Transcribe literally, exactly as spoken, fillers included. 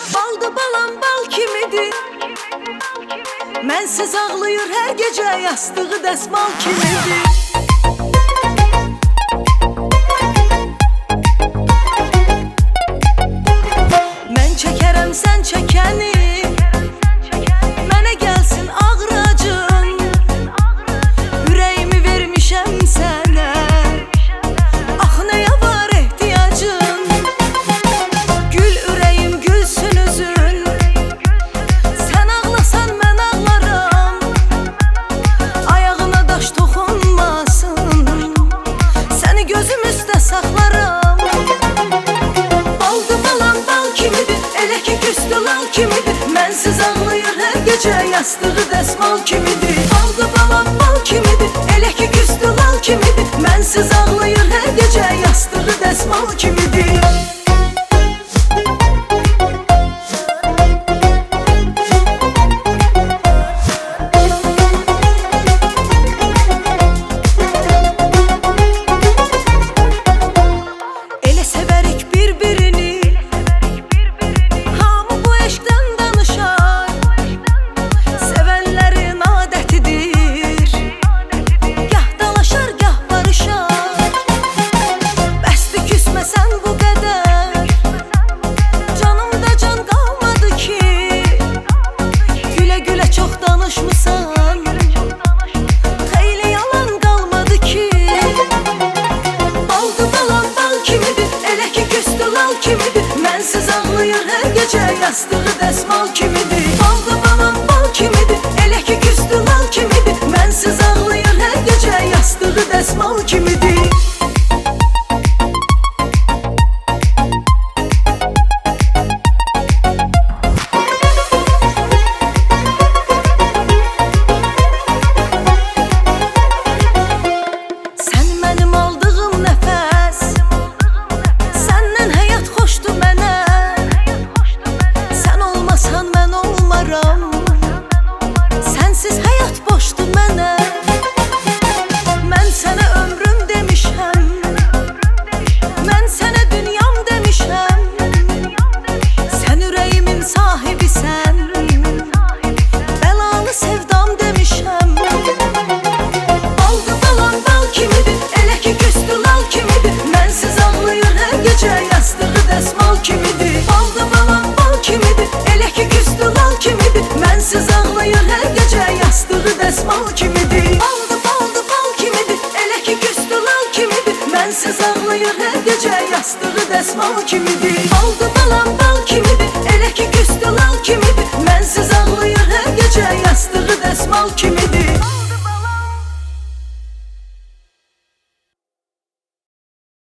Balda balam bal kimidir, mənsiz ağlayır hər gecə, yastığı dəsmal kimidir. Mən çəkərəm sən çəkəni, mənə gəlsin ağracın, ürəyimi vermişəm sənə, axı nəyə var ehtiyacın? Gül ürəyim gülsün üzün, sən ağlasan mən ağlaram, ayağına daş toxunmasın, səni gözüm üstə saxlaram. Baldı balam bal kimidir, elə ki küstü lal kimidir, mənsiz ağlayır hər gecə, yastığı dəsmal kimidir. Baldı balam bal kimidir, elə ki küstü lal kimidir, mənsiz ağlayır hər gecə, yastığı dəsmal kimidir. Elə sevərik bir-birini, hamı bu eşqdən danışar, sevənlərin adətidir, gah dalaşar, gah barışar. Bəsdir küsməsən bu qədər, canımda can qalmadı ki, gülə-gülə çox danışmısan, xeyli yalan qalmadı ki. Baldı balam bal kimidir, elə ki küstü lal kimidir, mənsiz ağlayır hər gecə, yastığı dəsmal kimidir. Baldı balam bal kimidir, elə ki küstü lal kimidir, mənsiz ağlayır hər gecə, yastığı dəsmal kimidir. Sən mənim aldığım nəfəs, səndən həyat xoşdur mənə, sən olmasan mən olmaram, sənsiz həyat boşdur mənə. Mən sənə ömrüm demişəm, mən sənə dünyam demişəm, sən ürəyimin sahibisən, bəlalı sevdam demişəm. Baldı balam bal kimidir, elə ki küstü lal kimidir, mənsiz ağlayır hər gecə, yastığı dəsmal kimidir. Baldı balam bal kimidir, elə ki küstü lal kimidir, mənsiz ağlayır hər gecə, yastığı dəsmal kimidir. Baldı baldı bal kimidir, elə ki küstü lal kimidir, mənsiz ağlayır hər gecə, yastığı dəsmal kimidir. Baldı balam bal kimidir, elə ki küstü lal kimidir, mənsiz ağlayır hər gecə, yastığı dəsmal kimidir.